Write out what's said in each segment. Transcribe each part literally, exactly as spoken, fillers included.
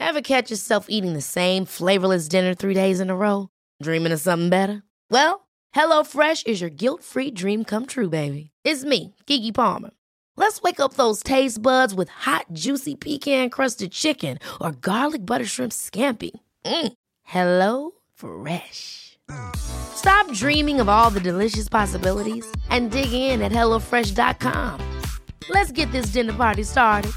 Ever catch yourself eating the same flavorless dinner three days in a row? Dreaming of something better? Well, HelloFresh is your guilt-free dream come true, baby. It's me, Keke Palmer. Let's wake up those taste buds with hot, juicy pecan-crusted chicken or garlic butter shrimp scampi. Mm. Hello Fresh. Stop dreaming of all the delicious possibilities and dig in at hello fresh dot com. Let's get this dinner party started.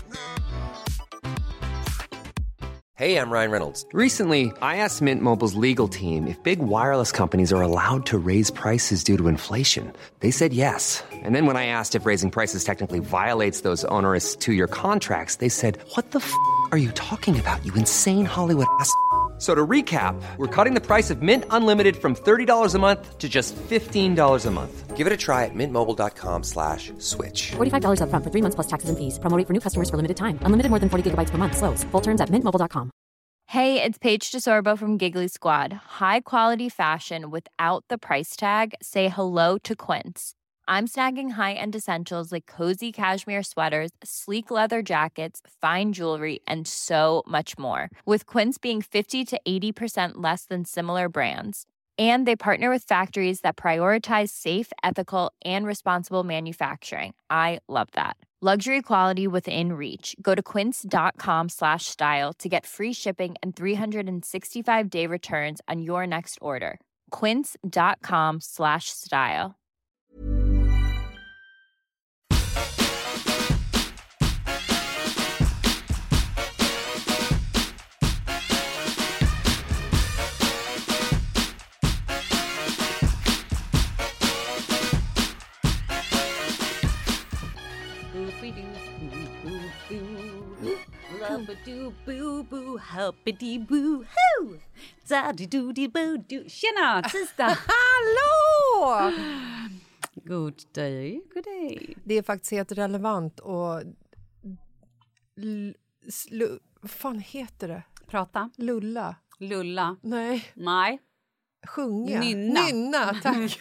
Hey, I'm Ryan Reynolds. Recently, I asked Mint Mobile's legal team if big wireless companies are allowed to raise prices due to inflation. They said yes. And then when I asked if raising prices technically violates those onerous two-year contracts, they said, what the f*** are you talking about, you insane Hollywood ass f- So to recap, we're cutting the price of Mint Unlimited from thirty dollars a month to just fifteen dollars a month. Give it a try at mintmobile.com slash switch. forty-five dollars up front for three months plus taxes and fees. Promo rate for new customers for limited time. Unlimited more than forty gigabytes per month. Slows full terms at mint mobile dot com. Hey, it's Paige DeSorbo from Giggly Squad. High quality fashion without the price tag. Say hello to Quince. I'm snagging high-end essentials like cozy cashmere sweaters, sleek leather jackets, fine jewelry, and so much more. With Quince being fifty to eighty percent less than similar brands. And they partner with factories that prioritize safe, ethical, and responsible manufacturing. I love that. Luxury quality within reach. Go to quince.com slash style to get free shipping and three sixty-five day returns on your next order. Quince.com slash style. Tjena, tisdag! Hallå! God day, good day. Det är faktiskt helt relevant och l- slu- vad fan heter det? Prata. Lulla. Lulla. Nej. Nej. Sjunga. Nynna. Nynna, tack.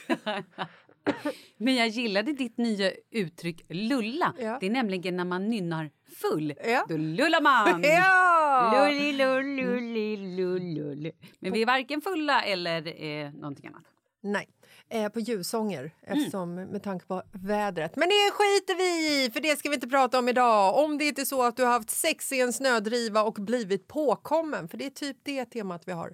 Men jag gillade ditt nya uttryck lulla. Ja. Det är nämligen när man nynnar full. Ja. Då lullar man. Ja! Lulli, lulli, lulli. Men vi är varken fulla eller eh, någonting annat. Nej, eh, på ljussånger eftersom mm. med tanke på vädret. Men det skiter vi i, för det ska vi inte prata om idag. Om det inte är så att du har haft sex i en snödriva och blivit påkommen. För det är typ det temat vi har.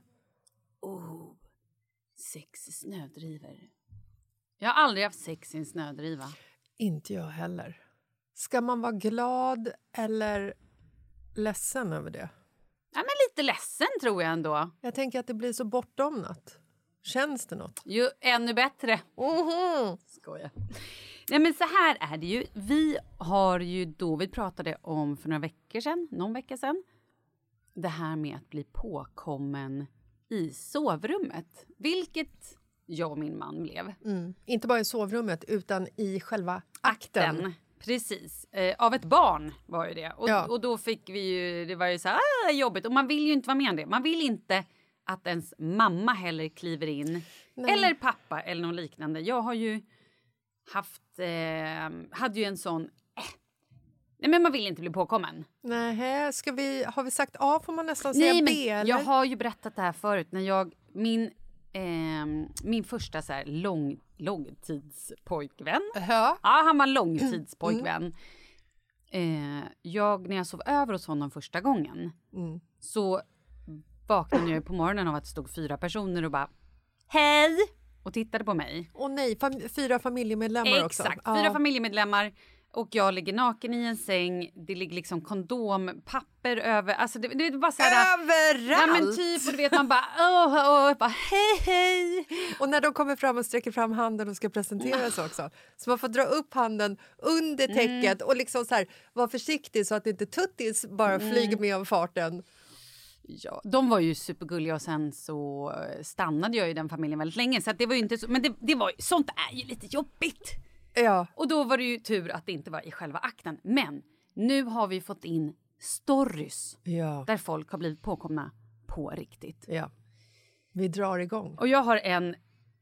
Oh, sex i snödriver. Jag har aldrig haft sex i en snödriva. Inte jag heller. Ska man vara glad eller ledsen över det? Ja, men lite ledsen tror jag ändå. Jag tänker att det blir så bortomnat. Känns det något? Jo, ännu bättre. Mm-hmm. Skoja. Nej, men så här är det ju. Vi har ju då, vi pratade om för några veckor sedan, någon vecka sedan. Det här med att bli påkommen i sovrummet. Vilket jag och min man blev. Mm. Inte bara i sovrummet utan i själva akten. akten. Precis. Eh, av ett barn var ju det. Och, ja. och då fick vi ju, det var ju så här ah, jobbigt. Och man vill ju inte vara med om det. Man vill inte att ens mamma heller kliver in. Nej. Eller pappa eller något liknande. Jag har ju haft, eh, hade ju en sån, eh. nej men man vill inte bli påkommen. Nej, ska vi, har vi sagt A får man nästan säga nej, B men eller? Jag har ju berättat det här förut. När jag, min, eh, min första så här lång, långtidspojkvän. Uh-huh. Ja, han var långtidspojkvän. Mm. Eh, jag, när jag sov över hos honom första gången. Mm. Så vaknade jag på morgonen av att det stod fyra personer och bara hej! Och tittade på mig. Åh nej, fam- fyra familjemedlemmar Exakt, också. Exakt, fyra ja. familjemedlemmar. Och jag ligger naken i en säng. Det ligger liksom kondom, papper över. Alltså det, det är bara så här. Överallt! Ja men typ, och du vet man bara åh, åh, bara hej, hej. Och när de kommer fram och sträcker fram handen och ska presentera sig också. Så man får dra upp handen under täcket mm. och liksom så här, vara försiktig så att inte tuttis bara mm. flyger med av farten. Ja, de var ju supergulliga och sen så stannade jag i den familjen väldigt länge. Så att det var ju inte så, men det, det var, sånt är ju lite jobbigt. Ja. Och då var det ju tur att det inte var i själva akten. Men nu har vi fått in stories ja. där folk har blivit påkomna på riktigt. Ja. Vi drar igång. Och jag har en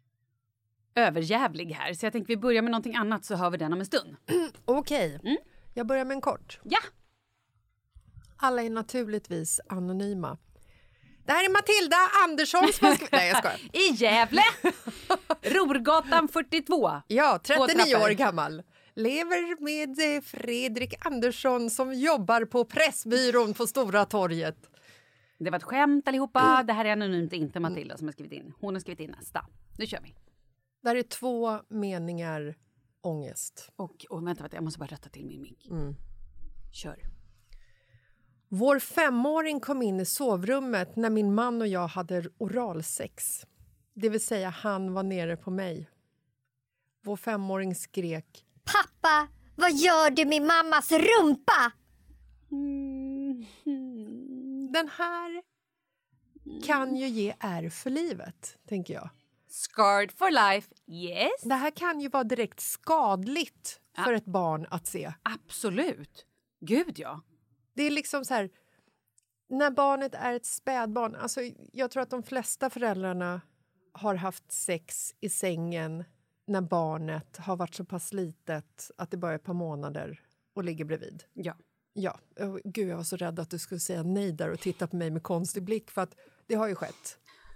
överjävlig här. Så jag tänkte vi börjar med någonting annat så hör vi den om en stund. Okej. Okay. Mm. Jag börjar med en kort. Ja. Alla är naturligtvis anonyma. Det här är Matilda Andersson som har skrivit... Nej, jag skojar. I Gävle. Rorgatan fyrtiotvå. Ja, trettionio år gammal. Lever med eh, Fredrik Andersson som jobbar på Pressbyrån på Stora torget. Det var ett skämt allihopa. Mm. Det här är anonymt, inte Matilda som har skrivit in. Hon har skrivit in nästa. Nu kör vi. Där är två meningar ångest. Och, och vänta, vänta, jag måste bara rätta till min mick. Mm. Kör. Vår femåring kom in i sovrummet när min man och jag hade oralsex. Det vill säga, han var nere på mig. Vår femåring skrek: Pappa, vad gör du med mammas rumpa? Mm. Den här kan ju ge ärr för livet, tänker jag. Scarred for life, yes. Det här kan ju vara direkt skadligt ja. för ett barn att se. Absolut. Gud, ja. Det är liksom så här, när barnet är ett spädbarn. Alltså, jag tror att de flesta föräldrarna har haft sex i sängen när barnet har varit så pass litet att det bara är ett par månader och ligger bredvid. Ja. Ja. Oh, gud, jag var så rädd att du skulle säga nej där och titta på mig med konstig blick, för att det har ju skett.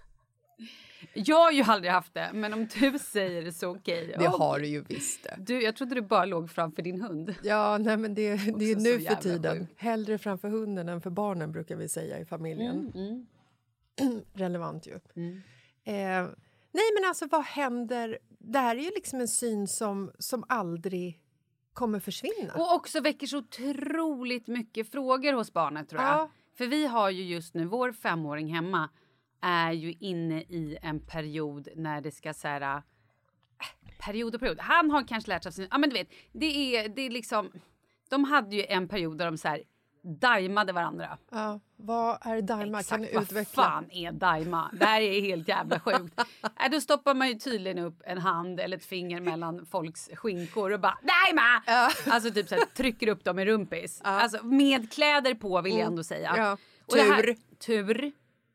Jag har ju aldrig haft det, men om du säger det så okej. Det okay. har du ju visst det. Du, jag trodde du bara låg framför din hund. Ja, nej, men det, det är nu för tiden. Sjuk. Hellre framför hunden än för barnen, brukar vi säga i familjen. Mm, mm. Relevant ju. Mm. Eh, nej, men alltså vad händer? Det här är ju liksom en syn som, som aldrig kommer försvinna. Och också väcker så otroligt mycket frågor hos barnet, tror jag. Ja. För vi har ju just nu, vår femåring hemma är ju inne i en period när det ska så här, äh, period och period. Han har kanske lärt sig sin, ja men du vet, det är, det är liksom, de hade ju en period där de så här daimade varandra. Ja, vad är daima? Exakt, kan du vad utveckla? fan är daima? Det här är helt jävla sjukt. äh, då stoppar man ju tydligen upp en hand eller ett finger mellan folks skinkor och bara daima! Ja. Alltså typ så här, trycker upp dem i rumpis. Ja. Alltså med kläder på, vill jag ändå säga. Ja. Och det här, Tur. tur.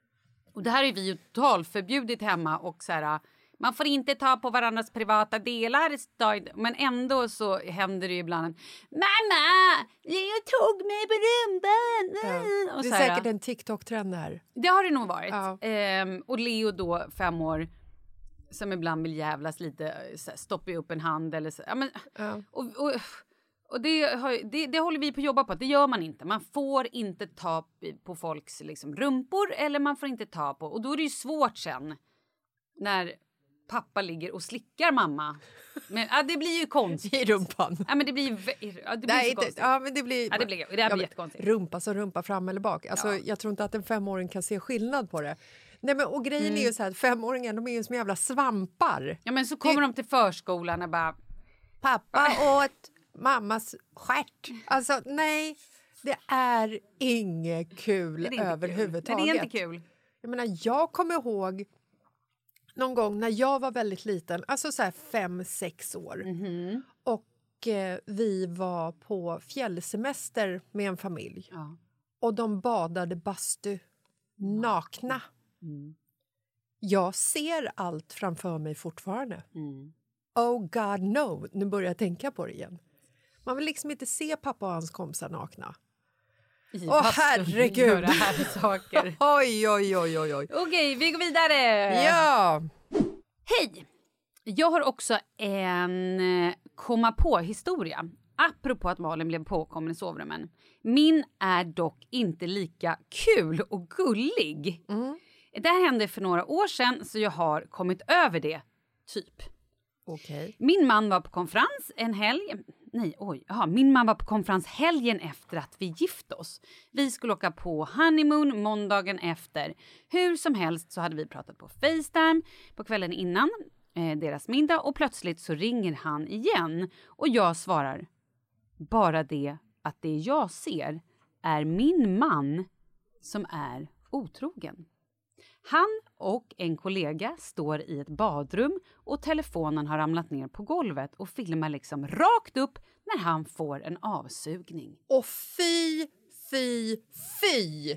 Och det här är vi ju totalförbjudit hemma, och så här, man får inte ta på varandras privata delar, men ändå så händer det ju ibland. Mamma, Leo tog mig på rumban. Ja. Och det är så här, säkert en TikTok-trend här. det har det nog varit. Ja. Ehm, och Leo då, fem år, som ibland vill jävlas lite, så här, stoppar upp en hand eller så. Ja, men, Ja. och, och, och det, har, det, det håller vi på att jobba på. Det gör man inte. Man får inte ta på folks liksom, rumpor, eller man får inte ta på. Och då är det ju svårt sen när pappa ligger och slickar mamma. Men ja, det blir ju konstigt. I rumpan. Ja, men det blir, ja, det blir Nej, så inte, konstigt. ja, men det blir, Ja, det blir, det här blir ja, men jättekonstigt. Rumpa som rumpa, fram eller bak. Alltså, Ja. Jag tror inte att en femåring kan se skillnad på det. Nej, men, och grejen Mm. är ju så här, femåringar, de är ju som jävla svampar. Ja, men så kommer det, de till förskolan och bara... Pappa åt mammas stjärt. Alltså, nej, det är inget kul Det är inte överhuvudtaget. Kul. Det är inte kul. Jag menar, jag kommer ihåg någon gång när jag var väldigt liten, alltså så här fem, sex år. Mm-hmm. Och eh, vi var på fjällsemester med en familj. Ja. Och de badade bastu nakna. Mm. Jag ser allt framför mig fortfarande. Mm. Oh God no, nu börjar jag tänka på det igen. Man vill liksom inte se pappa och hans kompisar nakna. Åh oh, herregud! Göra här saker. Oj, oj, oj, oj, oj. Okej, vi går vidare! Ja! Hej! Jag har också en eh, komma på-historia. Apropå att Malin blev påkommen i sovrummen. Min är dock inte lika kul och gullig. Mm. Det här hände för några år sedan, så jag har kommit över det, typ. Okay. Min man var på konferens en helg. Nej, oj. Aha, min man var på konferens helgen efter att vi gifte oss. Vi skulle åka på honeymoon måndagen efter. Hur som helst så hade vi pratat på FaceTime på kvällen innan eh, deras middag. Och plötsligt så ringer han igen. Och jag svarar, bara det att det jag ser är min man som är otrogen. Han och en kollega står i ett badrum och telefonen har ramlat ner på golvet och filmar liksom rakt upp när han får en avsugning. Och fy, fy, fy!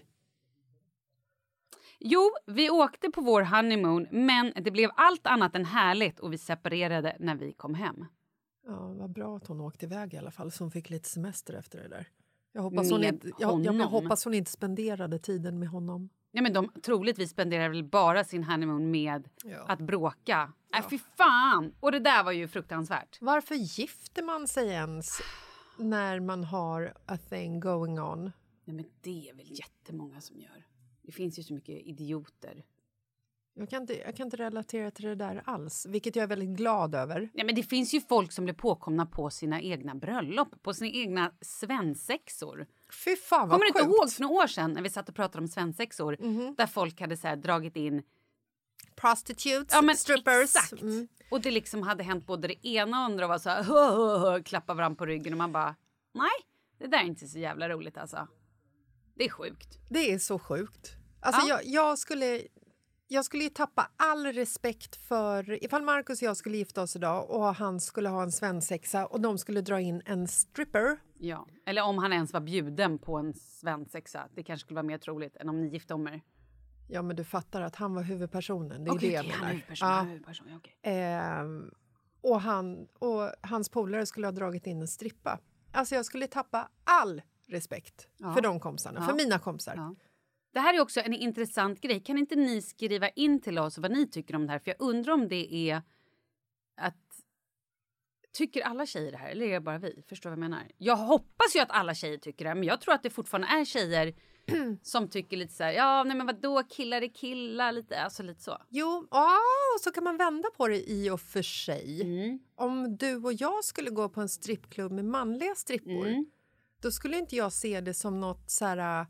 Jo, vi åkte på vår honeymoon, men det blev allt annat än härligt och vi separerade när vi kom hem. Ja, vad bra att hon åkte iväg i alla fall, så hon fick lite semester efter det där. Jag hoppas, hon med inte, jag, jag, jag hoppas hon inte spenderade tiden med honom. Ja, men de troligtvis spenderar väl bara sin honeymoon med Ja. att bråka. Ja. Nej, fy fan! Och det där var ju fruktansvärt. Varför gifter man sig ens när man har a thing going on? Nej, men det är väl jättemånga som gör. Det finns ju så mycket idioter. Jag kan, inte, jag kan inte relatera till det där alls, vilket jag är väldigt glad över. Nej, men det finns ju folk som blir påkomna på sina egna bröllop, på sina egna svensexor. Fy fan vad Kommer du inte sjukt. ihåg för några år sedan när vi satt och pratade om svensexor? Mhm. Där folk hade så här dragit in Prostitutes, ja, men strippers. Exakt. Mm. Och det liksom hade hänt både det ena och andra och var så här, hö, hö, hö, klappa varandra på ryggen och man bara, nej, det där är inte så jävla roligt alltså. Det är sjukt. Det är så sjukt. Alltså Ja. jag, jag skulle... Jag skulle ju tappa all respekt för... Ifall Marcus och jag skulle gifta oss idag och han skulle ha en svensexa och de skulle dra in en stripper. Ja, eller om han ens var bjuden på en svensexa. Det kanske skulle vara mer troligt än om ni gifte om er. Ja, men du fattar att han var huvudpersonen. Det är Okej, det jag okej, menar. han är huvudperson. Ja. Han är huvudperson, ja, okej. Ehm, och, han, och hans polare skulle ha dragit in en strippa. Alltså jag skulle tappa all respekt Ja. för de kompisarna, Ja. för mina kompisar. Ja. Det här är också en intressant grej. Kan inte ni skriva in till oss vad ni tycker om det här? För jag undrar om det är att... Tycker alla tjejer det här? Eller är det bara vi? Förstår vad jag menar? Jag hoppas ju att alla tjejer tycker det här. Men jag tror att det fortfarande är tjejer som tycker lite så här... Ja, nej men vadå? Killar är killar. Lite, alltså lite så. Jo, ja, och så kan man vända på det i och för sig. Mm. Om du och jag skulle gå på en strippklubb med manliga strippor, Mm. då skulle inte jag se det som något så här...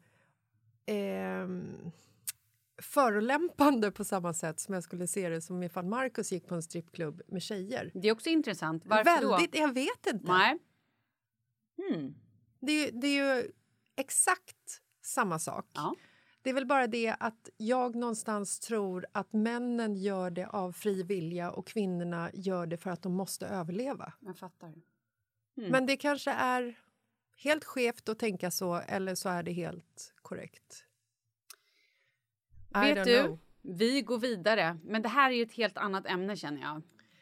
Ehm, förolämpande på samma sätt som jag skulle se det som ifall Marcus gick på en strippklubb med tjejer. Det är också intressant. Varför Väldigt, då? jag vet inte. Nej. Hmm. Det, är ju- det är ju exakt samma sak. Ja. Det är väl bara det att jag någonstans tror att männen gör det av fri vilja och kvinnorna gör det för att de måste överleva. Jag fattar. Mm. Men det kanske är helt skevt att tänka så, eller så är det helt korrekt. I Vet don't du, know. vi går vidare. Men det här är ju ett helt annat ämne känner jag.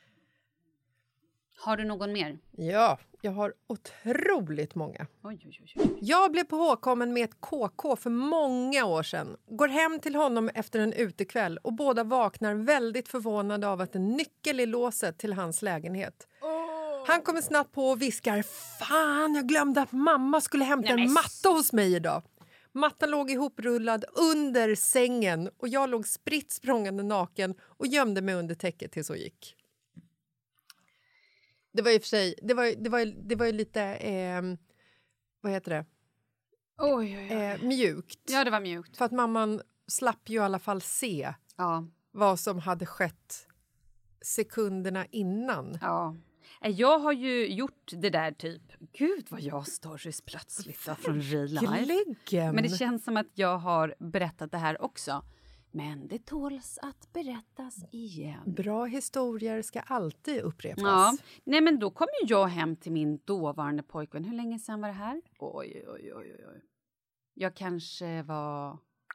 Har du någon mer? Ja, jag har otroligt många. Oj, oj, oj, oj. Jag blev påkommen med ett K K för många år sedan. Går hem till honom efter en utekväll och båda vaknar väldigt förvånade av att en nyckel i låset till hans lägenhet. Han kommer snabbt på och viskar: Fan, jag glömde att mamma skulle hämta Nej, men- en matta hos mig idag. Mattan låg ihoprullad under sängen och jag låg spritt språngande naken och gömde mig under täcket tills hon gick. Det var i och för sig, det var, det var, det var ju lite, eh, vad heter det, Oj, oj, oj. eh, mjukt. Ja, det var mjukt. För att mamman slapp ju i alla fall se Ja. vad som hade skett sekunderna innan. Ja. Eh, Jag har ju gjort det där typ... Gud vad jag stories plötsligt då, från real life. Gläggen. Men det känns som att jag har berättat det här också. Men det tåls att berättas igen. Bra historier ska alltid upprepas. Ja, nej men då kom ju jag hem till min dåvarande pojkvän. Hur länge sedan var det här? Oj, oj, oj, oj, oj. Jag kanske var...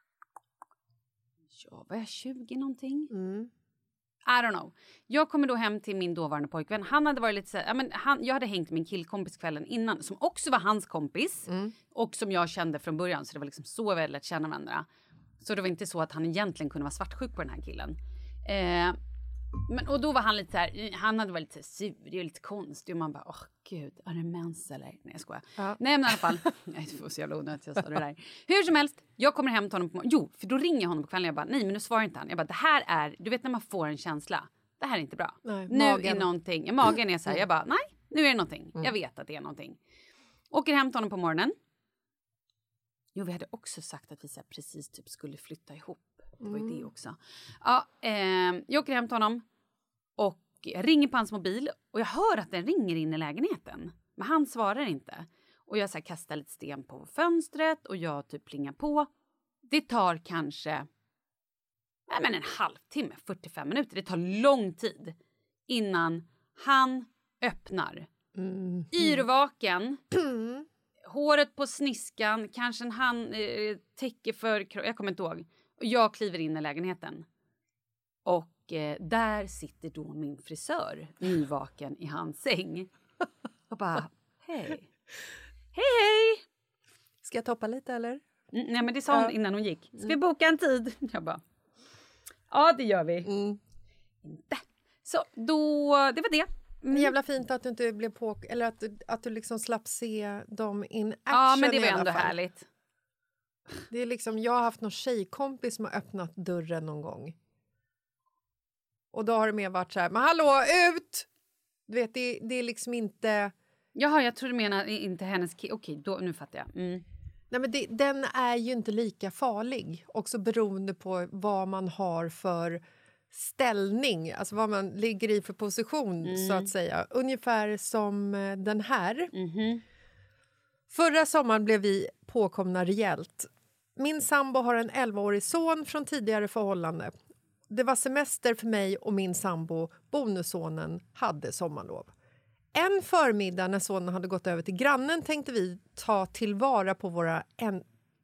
Ja, var jag tjugo någonting? Mm. I don't know. Jag kommer då hem till min dåvarande pojkvän. Han hade varit lite så här, ja, men han, jag hade hängt med en killkompis kvällen innan som också var hans kompis. Mm. Och som jag kände från början. Så det var liksom så väl att känna varandra. Så det var inte så att han egentligen kunde vara svartsjuk på den här killen. Eh, men, och då var han lite så här, han hade varit lite sur och lite konstig. Och man bara, åh gud, är det mens eller? Nej, jag skojar. Ja. Nej, men i alla fall. Nej, det var så jävla onödigt jag sa det där. Hur som helst, jag kommer hem till honom på morgonen. Jo, för då ringer jag honom på kvällen och jag bara, nej men nu svarar inte han. Jag bara, det här är, du vet när man får en känsla. Det här är inte bra. Nej, nu magen. är någonting, ja, magen är så här, jag bara, nej, nu är det någonting. Jag vet att det är någonting. Åker hem till honom på morgonen. Jo, vi hade också sagt att vi så här, precis typ skulle flytta ihop. Det var ju det också. Ja, eh, jag åker hem till honom och jag ringer på hans mobil och jag hör att den ringer in i lägenheten. Men han svarar inte. Och jag så här, kastar lite sten på fönstret och jag typ plingar på. Det tar kanske nej, men en halvtimme, fyrtiofem minuter. Det tar lång tid innan han öppnar. Mm. Yrvaken. Håret på sniskan, kanske en hand eh, täcke för kro- jag kommer inte ihåg. Och jag kliver in i lägenheten. Och eh, där sitter då min frisör nyvaken i hans säng. Och bara, hej. Hej, hej! Ska jag toppa lite eller? Mm, nej men det sa hon Ja. innan hon gick. Ska vi boka en tid? Jag bara, ja det gör vi. Mm. Inte. Så då, det var det. Mm. Jävla fint att du inte blev på... Eller att du, att du liksom slapp se dem in action. Ja men det i var alla ändå fall. härligt. Det är liksom, jag har haft någon tjejkompis som har öppnat dörren någon gång. Och då har det mer varit så här, men hallå, ut! Du vet, det, det är liksom inte... Jaha, jag tror du menar inte hennes ki- okej, då, nu fattar jag. Mm. Nej, men det, den är ju inte lika farlig. Också beroende på vad man har för ställning. Alltså vad man ligger i för position, Mm. så att säga. Ungefär som eh, den här. Mhm. Förra sommaren blev vi påkomna rejält. Min sambo har en elvaårig son från tidigare förhållande. Det var semester för mig och min sambo, bonussonen, hade sommarlov. En förmiddag när sonen hade gått över till grannen tänkte vi ta tillvara på våra... En,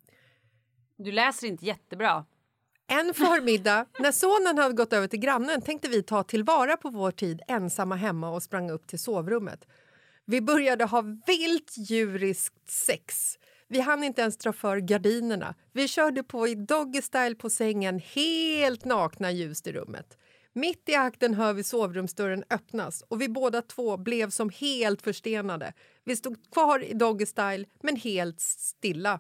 Du läser inte jättebra. en förmiddag när sonen hade gått över till grannen tänkte vi ta tillvara på vår tid ensamma hemma och sprang upp till sovrummet. Vi började ha vilt djuriskt sex. Vi hann inte ens dra för gardinerna. Vi körde på i doggy style på sängen, helt nakna, ljust i rummet. Mitt i akten hör vi sovrumsdörren öppnas och vi båda två blev som helt förstenade. Vi stod kvar i doggy style men helt stilla.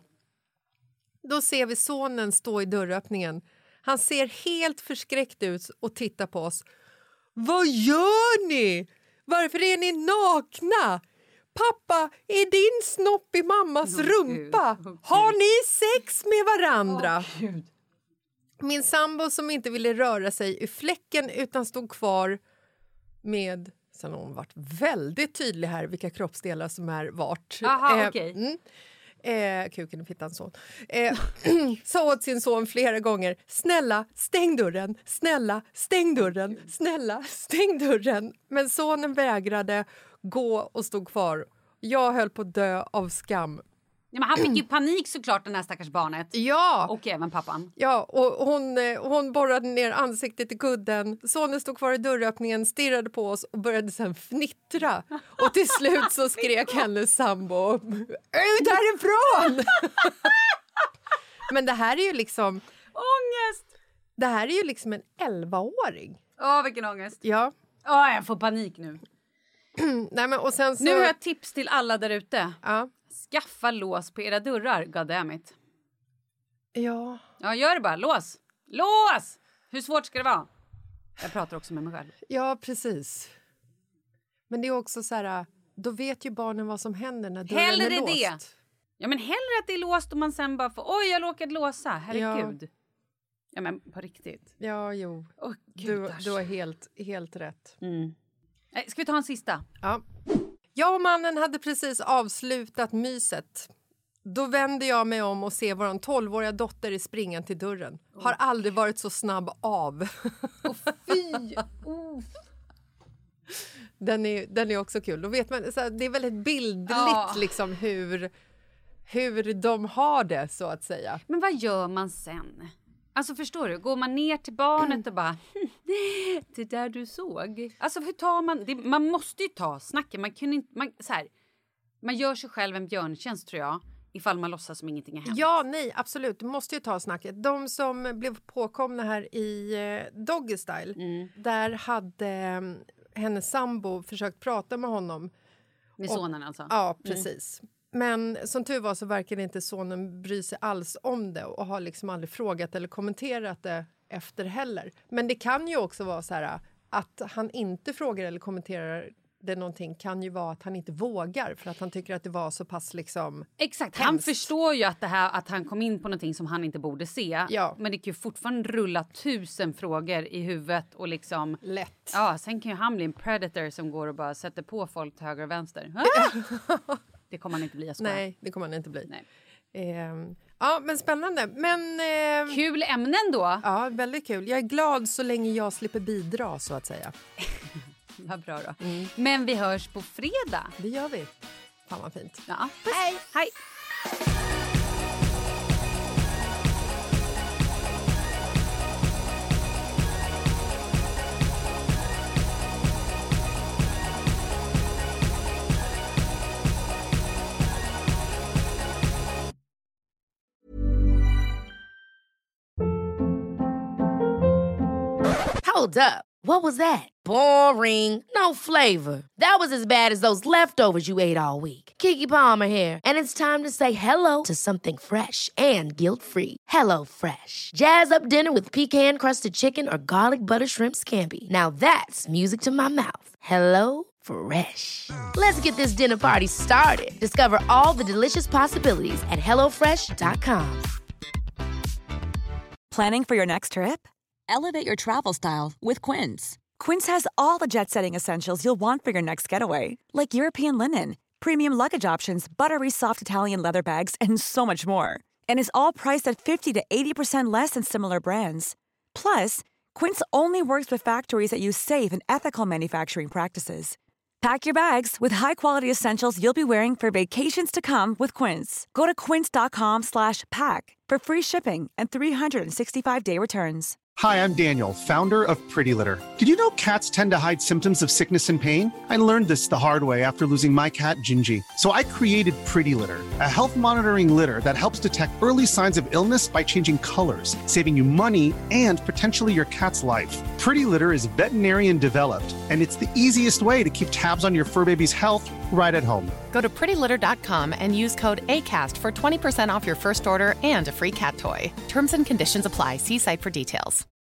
Då ser vi sonen stå i dörröppningen. Han ser helt förskräckt ut och tittar på oss. Vad gör ni? Varför är ni nakna? Pappa, är din snopp i mammas Åh, rumpa? Gud. Åh, Gud. Har ni sex med varandra? Åh, Gud. Min sambo som inte ville röra sig i fläcken utan stod kvar med... Sen har hon varit väldigt tydlig här vilka kroppsdelar som är vart. Aha, Eh, okej. mm. Eh, kuken och fittans son. Eh, sa åt sin son flera gånger, snälla stäng dörren, snälla stäng dörren, snälla stäng dörren. Men sonen vägrade gå och stod kvar. Jag höll på att dö av skam. Ja, men han fick ju panik såklart, den här stackars barnet. Ja! Och även pappan. Ja, och hon, eh, hon borrade ner ansiktet i kudden. Sonen stod kvar i dörröppningen, stirrade på oss och började sen fnittra. Och till slut så skrek hennes sambo, ut härifrån! Men det här är ju liksom... Ångest! Det här är ju liksom en elvaåring. Åh, vilken ångest. Ja. Åh, jag får panik nu. Nej, men och sen så... Nu har jag ett tips till alla där ute. Ja. Skaffa lås på era dörrar, goddammit. Ja. Ja, gör det bara. Lås! Lås! Hur svårt ska det vara? Jag pratar också med mig själv. Ja, precis. Men det är också så här... Då vet ju barnen vad som händer när dörren Hellre är låst. det. Ja, men hellre att det är låst och man sen bara får... Oj, jag råkade låsa. Herregud. Ja, ja men på riktigt. Ja, jo. Åh, Du, du har helt, helt rätt. Mm. Nej, ska vi ta en sista? Ja. Jag och mannen hade precis avslutat myset. Då vände jag mig om och ser vår tolvåriga dotter i springan till dörren. Oh. Har aldrig varit så snabb av. Oh, fy! Oh. Den är, den är också kul. Då vet man, så här, det är väldigt bildligt Ja. liksom, hur, hur de har det, så att säga. Men vad gör man sen? Alltså förstår du, går man ner till barnet och bara det där du såg. Alltså hur tar man det, man måste ju ta snacken, man kan inte man så här, man gör sig själv en björntjänst tror jag ifall man låtsas som ingenting har hänt. Ja, nej, absolut. Du måste ju ta snacket. De som blev påkomna här i eh, Doggy Style, Mm. där hade eh, hennes sambo försökt prata med honom. Med Och- sonen alltså. Ja, precis. Mm. Men som tur var så verkar inte sonen bry sig alls om det och har liksom aldrig frågat eller kommenterat det efter heller. Men det kan ju också vara så här att han inte frågar eller kommenterar det någonting, kan ju vara att han inte vågar för att han tycker att det var så pass liksom... Exakt, han hemskt. förstår ju att, det här, att han kom in på någonting som han inte borde se. Ja. Men det kan ju fortfarande rulla tusen frågor i huvudet och liksom... Lätt. Ja, sen kan ju han bli en predator som går och bara sätter på folk till höger och vänster. Ah! Det kommer han inte bli, jag skojar. Nej, det kommer han inte bli. Nej. Ehm, ja, men spännande. Men, ehm, Kul ämnen då. ja, väldigt kul. Jag är glad så länge jag slipper bidra, så att säga. Vad bra då. Men vi hörs på fredag. Det gör vi. Fan vad fint. Ja. Hej! Hej! Hold up. What was that? Boring. No flavor. That was as bad as those leftovers you ate all week. Keke Palmer here, and it's time to say hello to something fresh and guilt-free. Hello Fresh. Jazz up dinner with pecan-crusted chicken or garlic butter shrimp scampi. Now that's music to my mouth. Hello Fresh. Let's get this dinner party started. Discover all the delicious possibilities at hello fresh dot com. Planning for your next trip? Elevate your travel style with Quince. Quince has all the jet-setting essentials you'll want for your next getaway, like European linen, premium luggage options, buttery soft Italian leather bags, and so much more. And is all priced at fifty to eighty percent less than similar brands. Plus, Quince only works with factories that use safe and ethical manufacturing practices. Pack your bags with high-quality essentials you'll be wearing for vacations to come with Quince. Go to quince.com slash pack for free shipping and three sixty-five day returns. Hi, I'm Daniel, founder of Pretty Litter. Did you know cats tend to hide symptoms of sickness and pain? I learned this the hard way after losing my cat, Gingy. So I created Pretty Litter, a health monitoring litter that helps detect early signs of illness by changing colors, saving you money and potentially your cat's life. Pretty Litter is veterinarian developed, and it's the easiest way to keep tabs on your fur baby's health right at home. Go to pretty litter dot com and use code ACAST for twenty percent off your first order and a free cat toy. Terms and conditions apply. See site for details.